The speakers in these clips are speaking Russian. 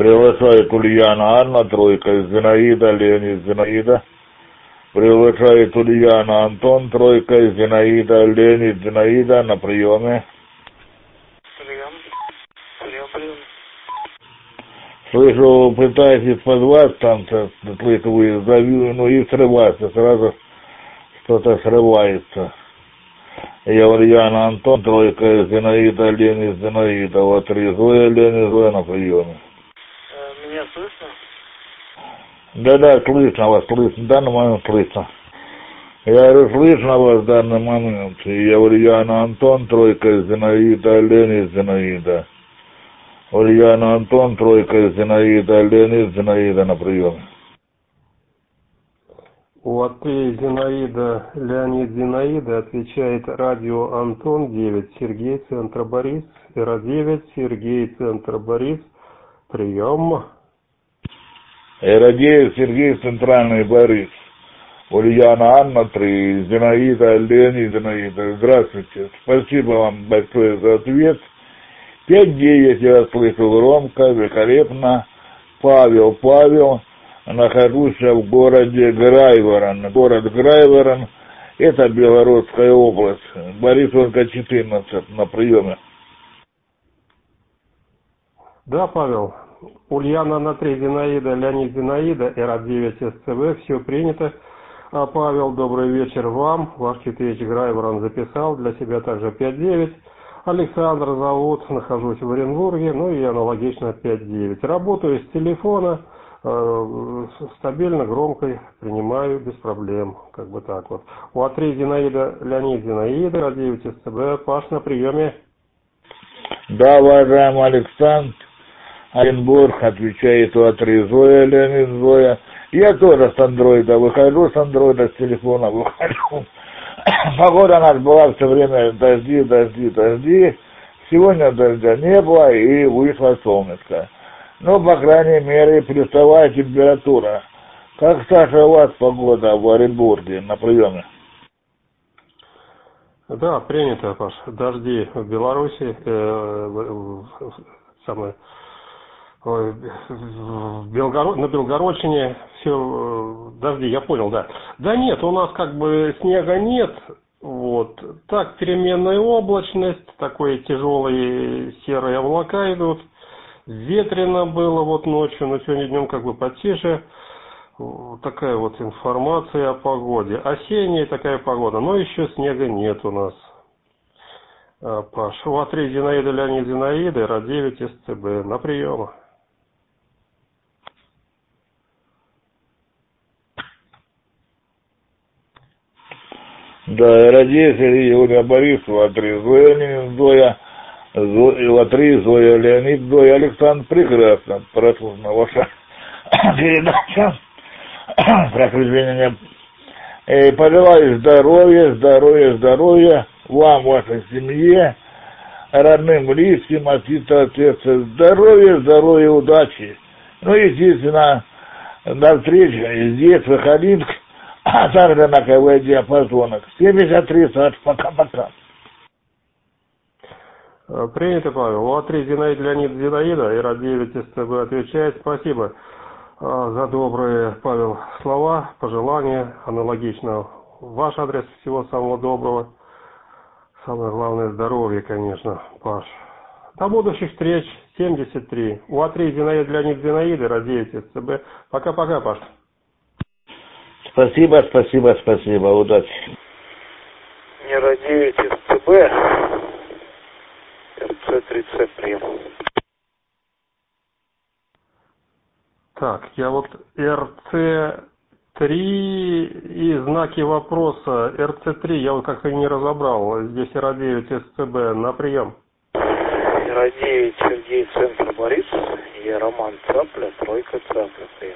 Приглашает Ульяна Анна, тройка, Зинаида, Леонид, Зинаида. Приглашает Ульяна Антон, тройка, Зинаида, Леонид, Зинаида на приеме. Прием. Слышу, пытаетесь позвать, там, слышу, вы зову, ну и срывается, сразу что-то срывается. Я Ульяна Антон, тройка, Зинаида, Леонид, Зинаида, вот 3 Зоя, Леонид, Зоя на приеме. Меня слышно? Да, слышно вас, слышно, в данный момент слышно. Я говорю, слышно вас в данный момент. Я Ульяна Антон, тройка, Зинаида, Леонид, Зинаида. Ульяна Антон, тройка, Зинаида, Леонид, Зинаида на приеме. У отель Зинаида, Леонид, Зинаида отвечает радио Антон 9, Сергей, центр Борис, Эра-9, Сергей, центр Борис, прием. Эра-9, Сергей, центральный Борис. Ульяна Анна, 3, Зинаида, Леонид, Зинаида. Здравствуйте. Спасибо вам большое за ответ. 5-9 я слышу громко, великолепно. Павел. Нахожусь в городе Грайворон. Город Грайворон, это Белгородская область. Борисовка 14 на приеме. Да, Павел. Ульяна на 3, Зинаида, Леонид, Зинаида, Эра-9, СЦВ, все принято. Павел, добрый вечер вам. Ваш Китеч Грайворон записал, для себя также 5-9. Александр зовут, нахожусь в Оренбурге, ну и аналогично 5-9. Работаю с телефона, стабильно, громкой, принимаю без проблем, как бы так вот. У А3 Зинаида, Леонид, Зинаида, Эра-9, СЦБ, Паш на приеме. Да, уважаемый Александр, Оренбург, отвечает у А3 Зоя, Леонид, Зоя. Я тоже с андроида выхожу, с телефона выхожу. Погода у нас была все время дожди. Сегодня дождя не было и вышло солнышко. Ну, по крайней мере, плюсовая температура. Как, Саша, у вас погода в Оренбурге на приеме? Да, принято, Паш. Дожди в Беларуси, на Белгородчине все дожди, я понял, да. Да нет, у нас как бы снега нет, вот. Так, переменная облачность, такие тяжелые серые облака идут. Ветрено было вот ночью, но сегодня днем как бы потише. Вот такая вот информация о погоде. Осенняя такая погода, но еще снега нет у нас. Паш, у А3 Зинаида, Леонид, Зинаида, Эра-9, СЦБ. На прием. Да, Эра-9, Юлия Борисова, А3 Зоя, Леонид, Зоя. А3 Зоя, Леонид, Зоя. Александр, прекрасно. Прослушана ваша передача. Прошу извинения. Пожелаю здоровья вам, вашей семье, родным, близким, от сердца. Здоровья, удачи. Ну, естественно, до встречи здесь, в Халинск, а также на КВ диапазонах. 73, Саш, пока-пока. Принято, Павел. У А3 Зинаида, Леонид, Зинаида, Эра-9, СЦБ отвечает. Спасибо за добрые, Павел, слова, пожелания. Аналогично ваш адрес, всего самого доброго. Самое главное здоровье, конечно, Паш. До будущих встреч. 73. У А3 Зинаида, Леонид, Зинаида, Эра-9, СЦБ. Пока-пока, Паш. Спасибо, удачи. Эра-9, СЦБ, РЦ-30 прием. Так, я вот РЦ-3 и знаки вопроса. РЦ-3 я вот как-то не разобрал. Здесь Эра-9, СЦБ на прием. Эра-9, Сергей, центр Борис. Я Роман Цапля, тройка Цапля, прием.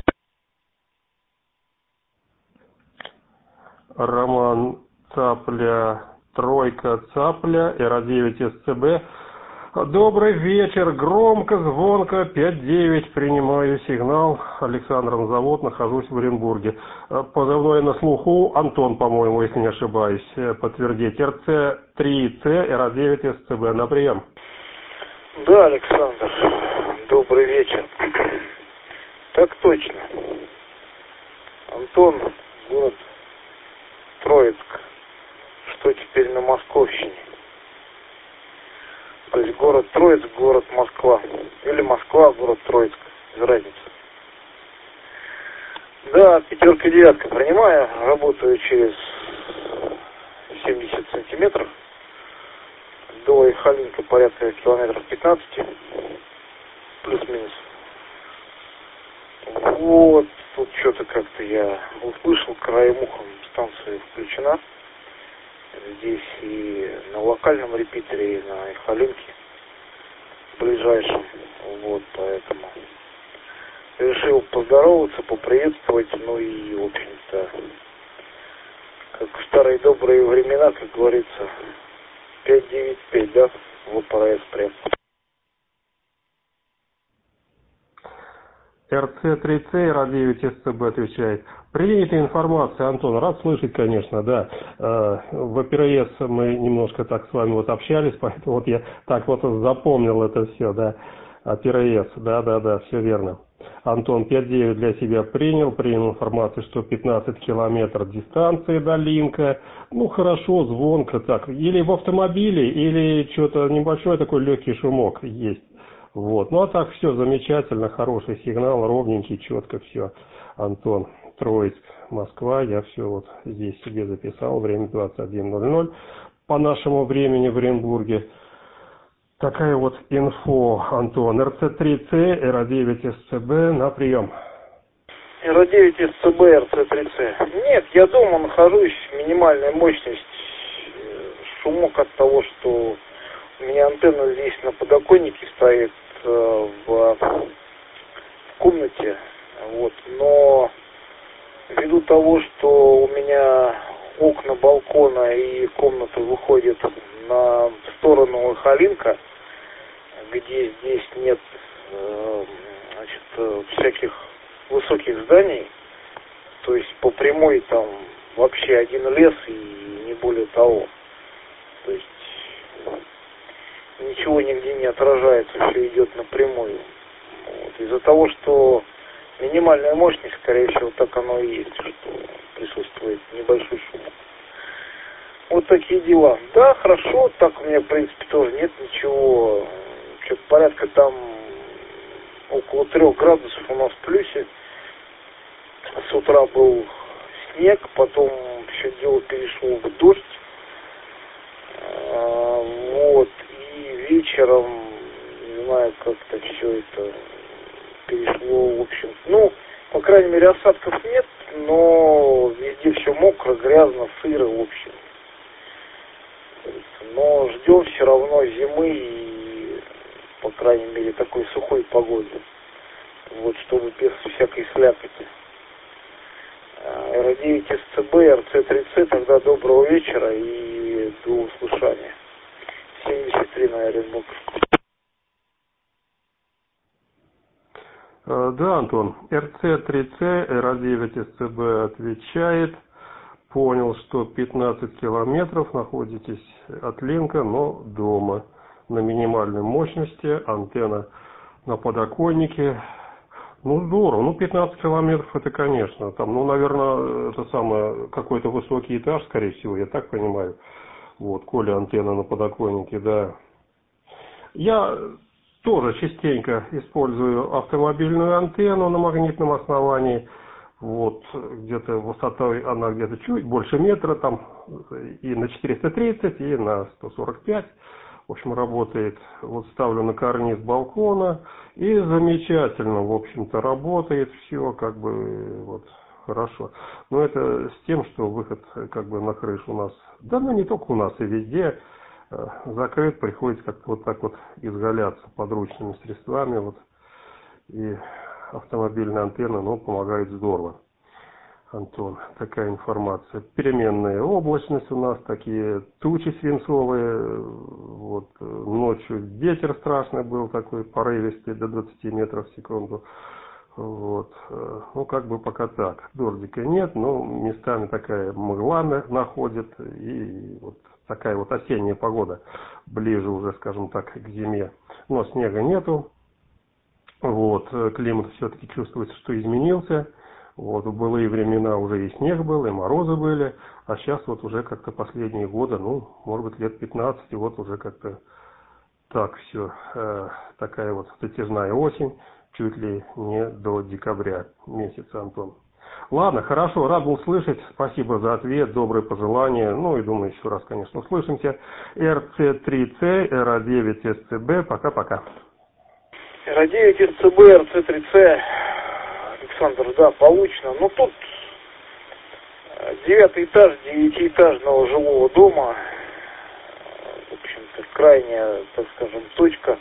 Роман Цапля, тройка Цапля, Эра-9, СЦБ. Добрый вечер, громко, звонко, 5-9, принимаю сигнал. Александром зовут, нахожусь в Оренбурге. Позывной на слуху, Антон, по-моему, если не ошибаюсь, подтвердить. РЦ-3С, Эра-9, СЦБ, на прием. Да, Александр, добрый вечер. Москва, город Троицк, без разницы. Да, пятерка, девятка принимаю, работаю через 70 сантиметров. До Ихалинка порядка километров 15, плюс-минус. Вот, тут что-то как-то я услышал, краем ухом станция включена. Здесь и на локальном репитере, и на Ихалинке ближайшем. Вот, поэтому решил поздороваться, поприветствовать, ну и, в общем-то, как в старые добрые времена, как говорится, 595, да, в ОПРС прям. РЦ-3Ц, РА-9 СЦБ отвечает. Принятая информация, Антон, рад слышать, конечно, да. В ПРС мы немножко так с вами вот общались, поэтому вот я так вот запомнил это все, да. ПРС, да, все верно. Антон 5.9 для себя принял информацию, что 15 километров дистанции до Линка. Ну, хорошо, звонко так. Или в автомобиле, или что-то небольшой такой легкий шумок есть. Вот. Ну, а так все замечательно, хороший сигнал, ровненький, четко все. Антон, Троицк, Москва, я все вот здесь себе записал, время 21:00 по нашему времени в Оренбурге. Такая вот инфо, Антон. РЦ-3Ц, РА-9 СЦБ на прием. РА-9 СЦБ, РЦ-3Ц. Нет, я дома нахожусь, минимальная мощность. Шумок от того, что у меня антенна здесь на подоконнике стоит в комнате. Вот. Но ввиду того, что у меня окна балкона и комната выходят на сторону Ихалинка, где здесь нет всяких высоких зданий, то есть по прямой там вообще один лес и не более того. То есть ничего нигде не отражается, все идет напрямую. Вот. Из-за того, что минимальная мощность, скорее всего, так оно и есть, что присутствует небольшой шум. Вот такие дела. Да, хорошо, так у меня, в принципе, тоже нет ничего. Что-то порядка там около 3 градусов у нас в плюсе. С утра был снег, потом все дело перешло в дождь. Вот, и вечером, не знаю, как-то все это перешло, в общем. Ну, по крайней мере, осадков нет, но везде все мокро, грязно, сыро, в общем. Но ждем все равно зимы и, по крайней мере, такой сухой погоды. Вот, чтобы без всякой слякоти. РА-9 СЦБ, РЦ-3Ц, тогда доброго вечера и до услышания. 73 на Оренбург. Да, Антон, РЦ-3Ц, РА-9 СЦБ отвечает. Понял, что 15 километров находитесь от Линка, но дома. На минимальной мощности, антенна на подоконнике. Ну, здорово. Ну, 15 километров это, конечно. Там, ну, наверное, это самое, какой-то высокий этаж, скорее всего, я так понимаю. Вот, коли антенна на подоконнике, да. Я тоже частенько использую автомобильную антенну на магнитном основании. Вот, где-то высотой она где-то чуть больше метра, там и на 430, и на 145. В общем, работает. Вот ставлю на карниз балкона, и замечательно, в общем-то, работает все, как бы, вот, хорошо. Но это с тем, что выход, как бы, на крышу у нас, да, ну, не только у нас, и везде закрыт, приходится как-то вот так вот изгаляться подручными средствами, вот, и автомобильная антенна, ну, помогает здорово. Антон, такая информация. Переменная облачность у нас, такие тучи свинцовые. Вот, ночью ветер страшный был, такой порывистый, до 20 метров в секунду. Вот, ну, как бы пока так. Дождика нет, но местами такая мгла находит. И вот такая вот осенняя погода. Ближе уже, скажем так, к зиме. Но снега нету. Вот, климат все-таки чувствуется, что изменился. Вот, в былые времена уже и снег был, и морозы были, а сейчас вот уже как-то последние годы, ну, может быть, лет 15, и вот уже как-то Так, все. Такая вот затяжная осень, чуть ли не до декабря месяца, Антон. Ладно, хорошо, рад был слышать. Спасибо за ответ, добрые пожелания. Ну и думаю, еще раз, конечно, услышимся. РЦ3С, РА9СЦБ. Пока-пока. РА9СЦБ, РЦ3С. Александр, да, получено. Но тут 9-й этаж 9-этажного жилого дома. В общем-то, крайняя, так скажем, точка.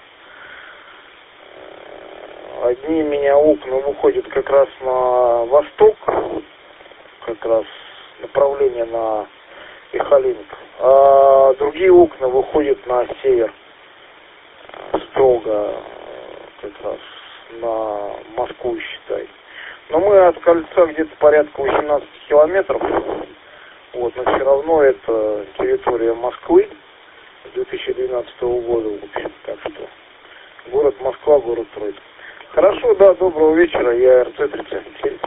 Одни меня окна выходят как раз на восток, как раз направление на Ихалинг, а другие окна выходят на север, строго, как раз на Москву, считай. Но мы от кольца где-то порядка 18 километров, вот, но все равно это территория Москвы 2012 года, в общем, так что город Москва, город Троицк. Хорошо, да, доброго вечера, я РЦ-37.